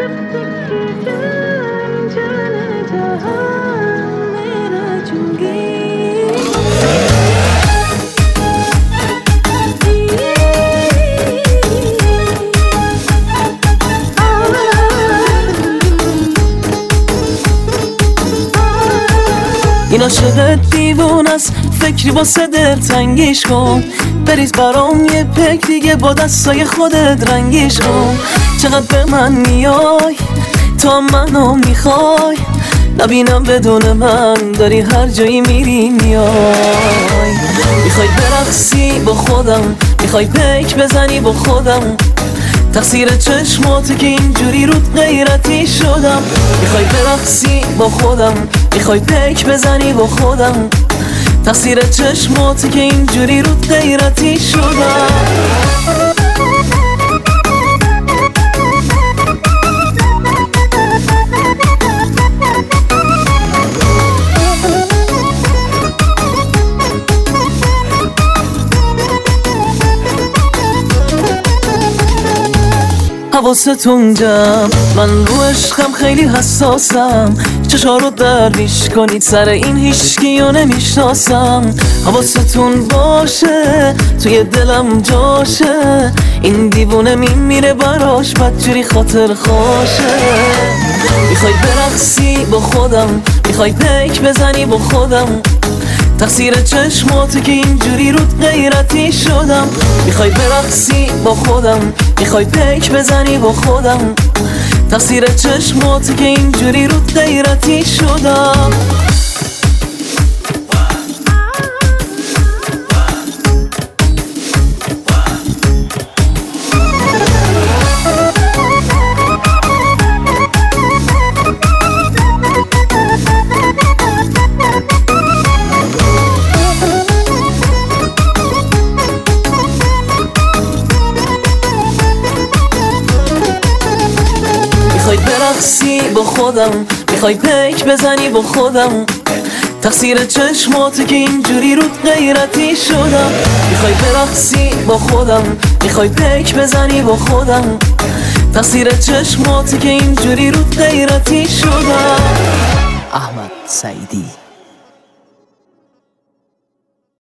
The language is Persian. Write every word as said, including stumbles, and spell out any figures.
این عاشقت دیوونه است، فکری واسه دل تنگیش کن. بریز برام یه پک دیگه با دستای خودت رنگیش کن. چقدر به من میای تا منو میخوای، نبینم بدون من داری هر جایی میری میای. میخوای برقصی با خودم، میخوای پک بزنی با خودم، تقصیر چشماتو که اینجوری رود غیرتی شدم. میخوای برقصی با خودم، میخوای پک بزنی با خودم، تقصیر چشماتو که اینجوری رود غیرتی شدم. حواستون جمع، من رو عشقم خیلی حساسم. چشا رو درویش کنید سر این هیچکیو نمیشناسم. حواستون باشه توی دلم جاشه، این دیوونه میمیره براش بدجوری خاطر خوشه. میخوای برقصی با خودم، میخوای پک بزنی با خودم، تقصیر چشماتو که اینجوری رود غیرتی شدم. میخوای برقصی با خودم، میخوای پک بزنی با خودم، تقصیر چشماتو که اینجوری رود غیرتی شدم. میخوای برقصی با خودم، میخوای پک بزنی با خودم، تقصیر چشماتو که اینجوری رود غیرتی شدم. میخوای برقصی با خودم، میخوای پک بزنی با خودم، تقصیر چشماتو که اینجوری رود غیرتی شدم. احمد سعیدی.